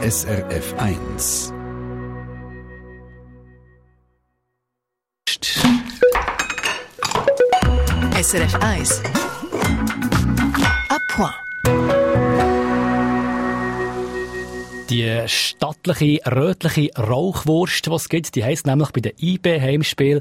SRF 1. SRF 1. À point. Die stattliche, rötliche Rauchwurst, die es gibt, die heisst nämlich bei den IB-Heimspielen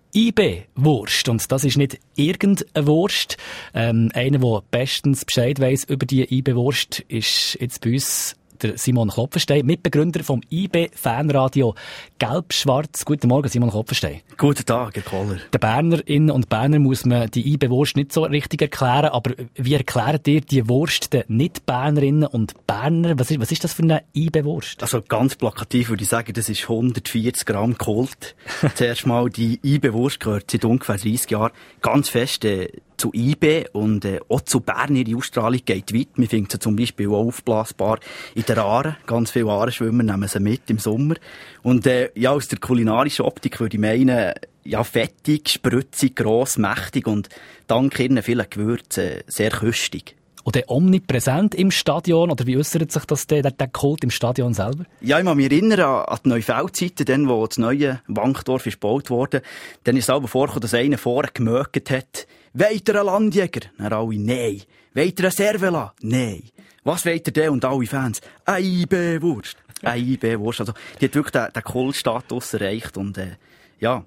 IB-Wurst. Und das ist nicht irgendeine Wurst. Einer, der bestens Bescheid weiss über die IB-Wurst, ist jetzt bei uns der Simon Klopfenstein, Mitbegründer vom IB-Fanradio Gelb-Schwarz. Guten Morgen, Simon Klopfenstein. Guten Tag, Herr Kohler. Den Bernerinnen und Berner muss man die IB-Wurst nicht so richtig erklären, aber wie erklärt ihr die Wurst den Nicht-Bernerinnen und Berner? Was ist das für eine IB-Wurst? Also ganz plakativ würde ich sagen, das ist 140 Gramm geholt. Zuerst mal, die IB-Wurst gehört seit ungefähr 30 Jahren ganz fest zu IB und auch zu Bern. Ihre Ausstrahlung geht weit. Wir finden sie zum Beispiel auch aufblasbar in der Aare. Ganz viele Aarenschwimmer nehmen sie mit im Sommer. Und ja, aus der kulinarischen Optik würde ich meinen, ja, fettig, spritzig, gross, mächtig und dank ihren vielen Gewürzen sehr köstig. Und der omnipräsent im Stadion, oder wie äußert sich das der Kult im Stadion selber? Ja, ich kann mich erinnern an die Neufeldzeiten, dann, wo das neue Wankdorf gebaut wurde. Dann ist es aber vorgekommen, dass einer vorne gemögt hat. Wollt ihr einen Landjäger? Dann alle, nein. Wollt ihr einen Servela? Nein. Was wollt ihr denn? Und alle Fans, eine IB-Wurst. Eine IB-Wurst. Also, die hat wirklich den Kultstatus erreicht und, ja,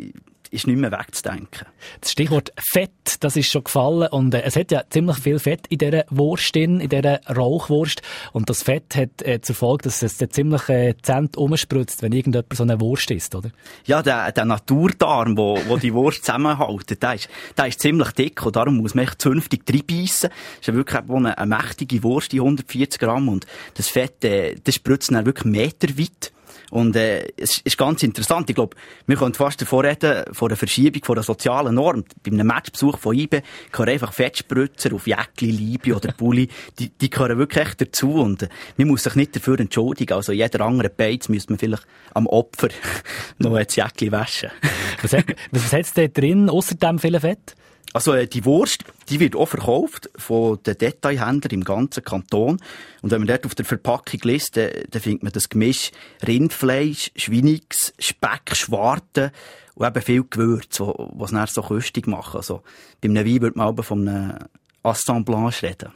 ist nicht mehr wegzudenken. Das Stichwort Fett, das ist schon gefallen. Und es hat ja ziemlich viel Fett in dieser Wurst, in dieser Rauchwurst. Und das Fett hat zur Folge, dass es ziemlich Zent umspritzt, wenn irgendjemand so eine Wurst isst, oder? Ja, der Naturdarm, wo die Wurst zusammenhält, der ist ziemlich dick. Und darum muss man echt zünftig reinbeissen. Das ist ja wirklich eine mächtige Wurst, die 140 Gramm. Und das Fett, das spritzt dann wirklich meterweit. Und es ist ganz interessant. Ich glaube, wir können fast davon reden, von der Verschiebung von der sozialen Norm. Bei einem Matchbesuch von IB gehören einfach Fettspritzer auf Jäckli, Liebe oder Pulli. Die gehören wirklich echt dazu. Und man muss sich nicht dafür entschuldigen. Also jeder andere Beiz müsste man vielleicht am Opfer noch ein Jäckli waschen. Was hat es da drin, ausser dem vielen Fett? Also, die Wurst, die wird auch verkauft von den Detailhändlern im ganzen Kanton. Und wenn man dort auf der Verpackung liest, dann findet man das Gemisch Rindfleisch, Schweinigs, Speck, Schwarte und eben viel Gewürz, was es dann so köstig machen. Also, bei einem Wein würde man aber von einem Assemblage reden.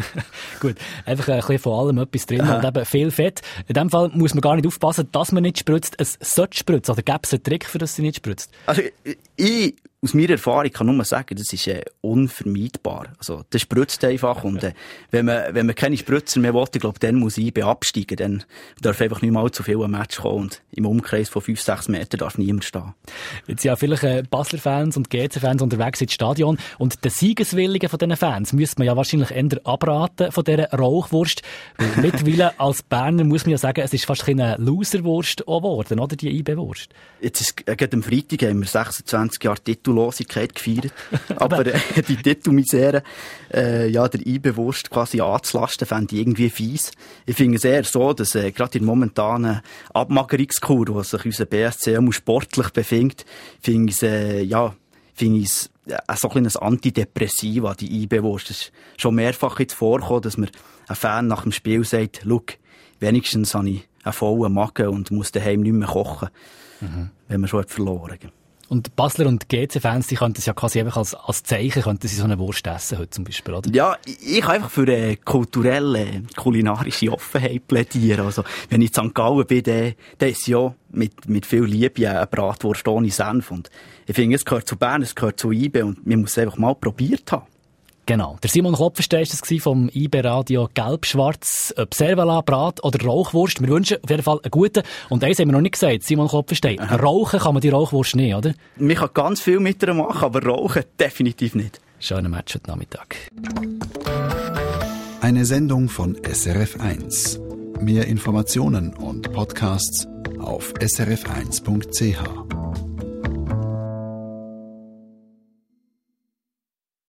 Gut, einfach ein bisschen von allem etwas drin und eben viel Fett. In dem Fall muss man gar nicht aufpassen, dass man nicht spritzt. Es sollte spritzen. Oder gäbe es einen Trick, für das sie nicht spritzt? Also, ich aus meiner Erfahrung kann nur sagen, das ist unvermeidbar. Also, das spritzt einfach. Und wenn man keine Spritzer mehr will, ich glaube, dann muss IB absteigen. Dann darf einfach nicht mal zu viel ein Match kommen. Und im Umkreis von 5-6 Metern darf niemand stehen. Jetzt sind ja vielleicht Basler-Fans und GC-Fans unterwegs ins Stadion. Und den Siegeswilligen von diesen Fans müsste man ja wahrscheinlich eher abraten von dieser Rauchwurst. Mittlerweile als Berner muss man ja sagen, es ist fast eine Loserwurst geworden, oder? Die IB-Wurst. Jetzt ist, gerade am Freitag haben wir 26 Jahre Titellosigkeit gefeiert. Aber die Titelmisere, ja, der IB-Wurst quasi anzulasten, fände ich irgendwie fies. Ich finde es eher so, dass gerade in der momentanen Abmagerungskur, wo sich unser BSC sportlich befindet, finde ich es so ein kleines Antidepressiva, die IB-Wurst. Es ist schon mehrfach jetzt vorgekommen, dass mir ein Fan nach dem Spiel sagt, schau, wenigstens habe ich einen vollen Magen und muss daheim nicht mehr kochen, wenn man schon verloren hat. Und Basler und GC-Fans, die könnten es ja quasi einfach als Zeichen, könnten sie so eine Wurst essen heute zum Beispiel, oder? Ja, ich kann einfach für eine kulturelle, kulinarische Offenheit plädieren. Also, wenn ich in St. Gallen bin, dann ist ja mit viel Liebe eine Bratwurst ohne Senf. Und ich finde, es gehört zu Bern, es gehört zu IB und man muss es einfach mal probiert haben. Genau. Der Simon Klopfenstein war das vom IB-Radio Gelb-Schwarz. Ob Servala, Brat oder Rauchwurst. Wir wünschen auf jeden Fall einen guten. Und eins haben wir noch nicht gesagt, Simon Klopfenstein. Rauchen kann man die Rauchwurst nicht, oder? Man kann ganz viel mit ihr machen, aber rauchen definitiv nicht. Schönen Match heute Nachmittag. Eine Sendung von SRF 1. Mehr Informationen und Podcasts auf srf1.ch.